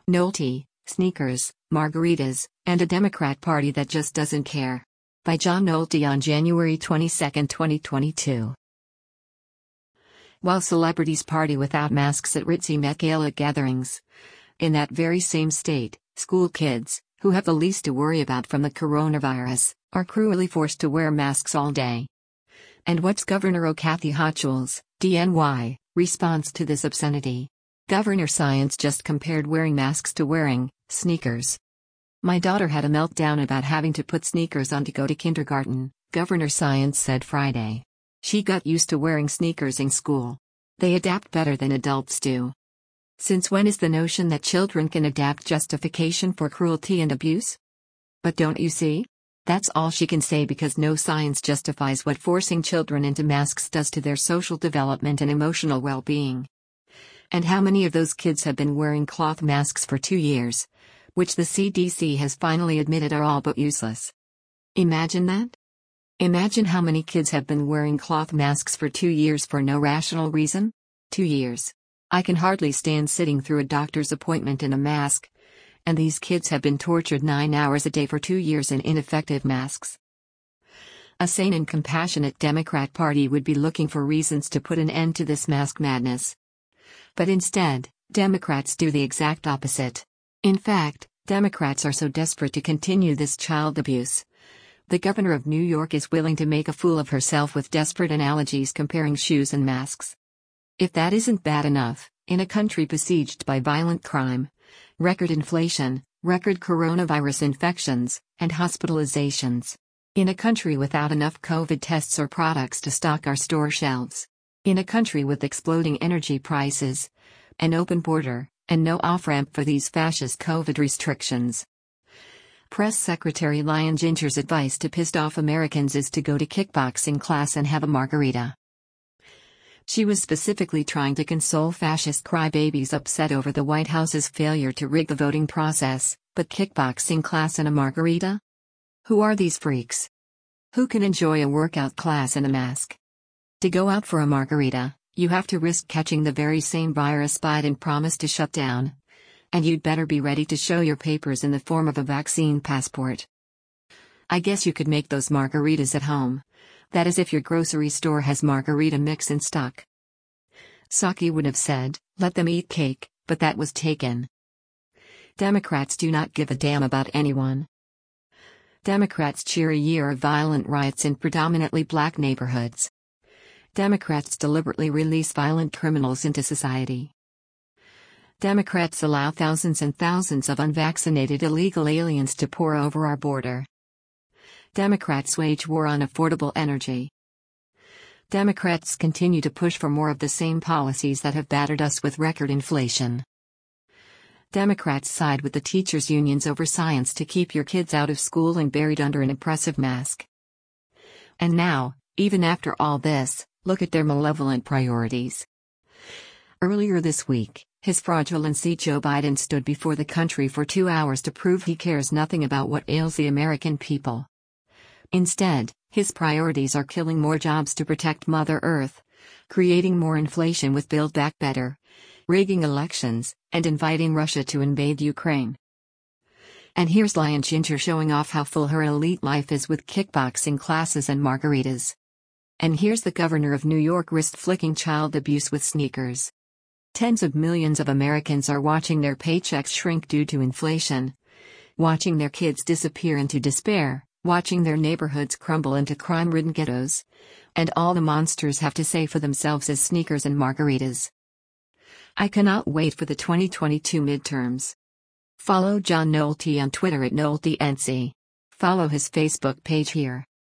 Nolte, sneakers, margaritas, and a Democrat Party that just doesn't care. By John Nolte on January 22, 2022. While celebrities party without masks at ritzy Met Gala gatherings, in that very same state, school kids, who have the least to worry about from the coronavirus, are cruelly forced to wear masks all day. And what's Governor Kathy Hochul's, DNY, response to this obscenity? Governor Science just compared wearing masks to wearing sneakers. My daughter had a meltdown about having to put sneakers on to go to kindergarten, Governor Science said Friday. She got used to wearing sneakers in school. They adapt better than adults do. Since when is the notion that children can adapt justification for cruelty and abuse? But don't you see? That's all she can say because no science justifies what forcing children into masks does to their social development and emotional well-being. And how many of those kids have been wearing cloth masks for 2 years, which the CDC has finally admitted are all but useless? Imagine that? Imagine how many kids have been wearing cloth masks for 2 years for no rational reason? 2 years. I can hardly stand sitting through a doctor's appointment in a mask. And these kids have been tortured 9 hours a day for 2 years in ineffective masks. A sane and compassionate Democrat Party would be looking for reasons to put an end to this mask madness. But instead, Democrats do the exact opposite. In fact, Democrats are so desperate to continue this child abuse. The governor of New York is willing to make a fool of herself with desperate analogies comparing shoes and masks. If that isn't bad enough, in a country besieged by violent crime, record inflation, record coronavirus infections, and hospitalizations. In a country without enough COVID tests or products to stock our store shelves. In a country with exploding energy prices, an open border, and no off-ramp for these fascist COVID restrictions. Press Secretary Lian Ginger's advice to pissed-off Americans is to go to kickboxing class and have a margarita. She was specifically trying to console fascist crybabies upset over the White House's failure to rig the voting process, but kickboxing class and a margarita? Who are these freaks? Who can enjoy a workout class in a mask? To go out for a margarita, you have to risk catching the very same virus Biden promised to shut down. And you'd better be ready to show your papers in the form of a vaccine passport. I guess you could make those margaritas at home. That is if your grocery store has margarita mix in stock. Psaki would have said, let them eat cake, but that was taken. Democrats do not give a damn about anyone. Democrats cheer a year of violent riots in predominantly black neighborhoods. Democrats deliberately release violent criminals into society. Democrats allow thousands and thousands of unvaccinated illegal aliens to pour over our border. Democrats wage war on affordable energy. Democrats continue to push for more of the same policies that have battered us with record inflation. Democrats side with the teachers' unions over science to keep your kids out of school and buried under an oppressive mask. And now, even after all this, look at their malevolent priorities. Earlier this week, His Fraudulency Joe Biden stood before the country for 2 hours to prove he cares nothing about what ails the American people. Instead, his priorities are killing more jobs to protect Mother Earth, creating more inflation with Build Back Better, rigging elections, and inviting Russia to invade Ukraine. And here's Lian Ginger showing off how full her elite life is with kickboxing classes and margaritas. And here's the governor of New York wrist-flicking child abuse with sneakers. Tens of millions of Americans are watching their paychecks shrink due to inflation, watching their kids disappear into despair, watching their neighborhoods crumble into crime-ridden ghettos, and all the monsters have to say for themselves is sneakers and margaritas. I cannot wait for the 2022 midterms. Follow John Nolte on Twitter at NolteNC. Follow his Facebook page here.